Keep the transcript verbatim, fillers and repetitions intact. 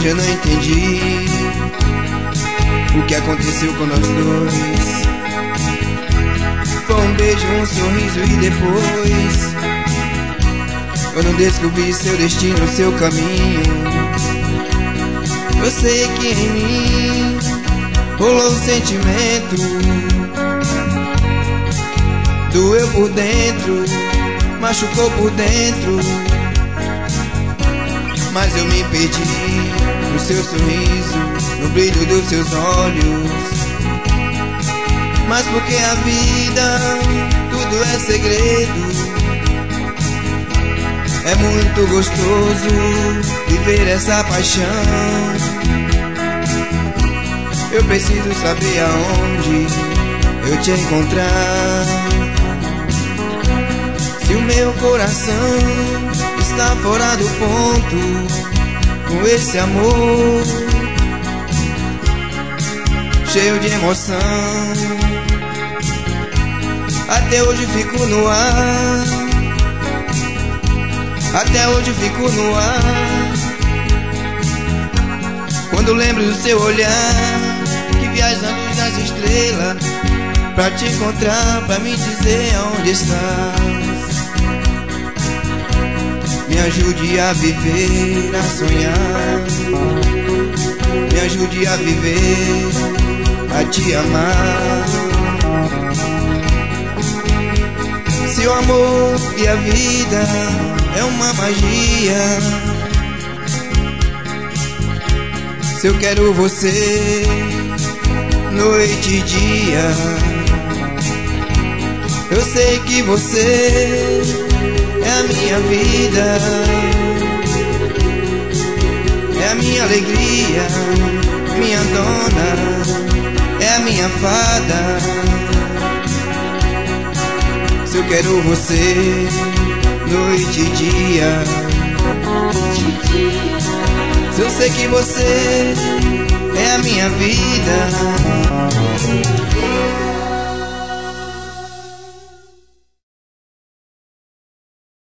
hoje eu não entendi o que aconteceu com nós dois. Foi um beijo, um sorriso e depois quando descobri seu destino, seu caminho, eu sei que em mim rolou um sentimento. Doeu por dentro, machucou por dentro, mas eu me perdi no seu sorriso, no brilho dos seus olhos. Mas porque a vida, tudo é segredo. É muito gostoso viver essa paixão. Eu preciso saber aonde eu te encontrar. Se o meu coração está fora do ponto com esse amor cheio de emoção, até hoje fico no ar. Até hoje fico no ar quando lembro do seu olhar, que viajando nas estrelas pra te encontrar, pra me dizer aonde estás. Me ajude a viver, a sonhar. Me ajude a viver, a te amar. Se o amor e a vida é uma magia, se eu quero você noite e dia, eu sei que você é a minha vida, é a minha alegria, minha dona, é a minha fada. Se eu quero você noite e dia, se eu sei que você é a minha vida.